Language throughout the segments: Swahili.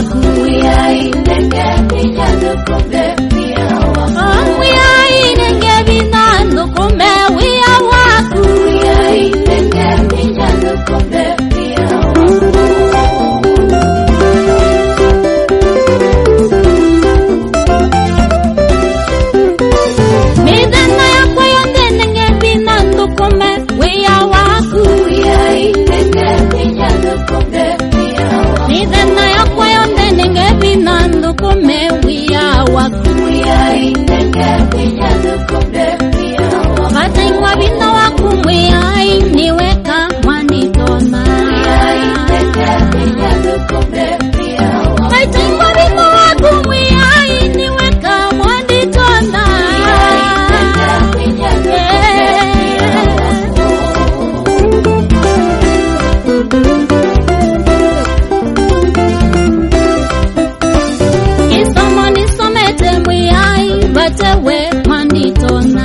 waku. We are in the Kenya Nukumbe, we are waku. We are in Kenya Nukumbe, we are waku. We are in the Kenya Nukumbe, we are waku. Midana ya kwa yonde nenge bina Nukumbe, we are waku. We are in the Kenya Nukumbe, we are waku. Midana ya kwa yonde nenge bina Nukumbe, we are waku. We are in the Kenya Nukumbe, we are waku. Hata ingwa bina waku mwea niweka mwanitona. We are in the Kenya Nukumbe, we are waku. Hata ingwa bina waku mwea niweka mwanitona. Kisomo nisomete mwea batewe mwanitona.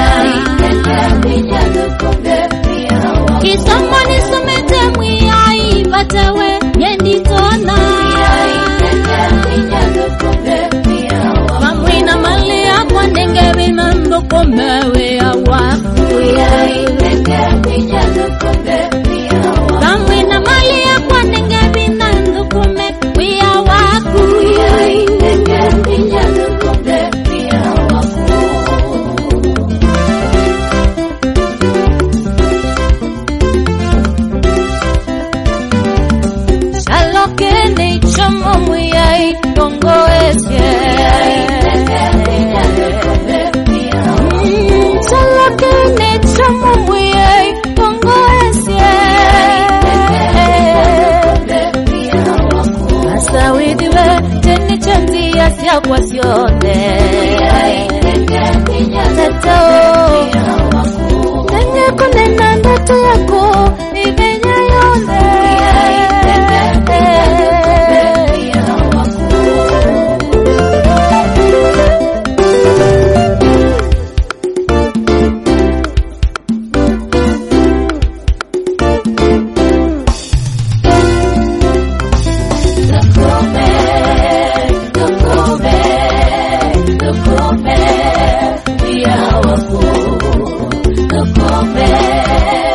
Kisomo nisomete mwea batewe mwanitona. Mamwina mali yakwa ndenge bina Nukumbe, we are waku. Mamwina mali yakwa ndenge bina Nukumbe, we are waku. Shalokene chomo mwea tongo esye. Shalokene chomo mwea tongo esye. Asawidiwe teni chanzi asya kwa sione. Tatao Tenge kunena ndoto yako Ibenya yone. We are waku. Nukumbe.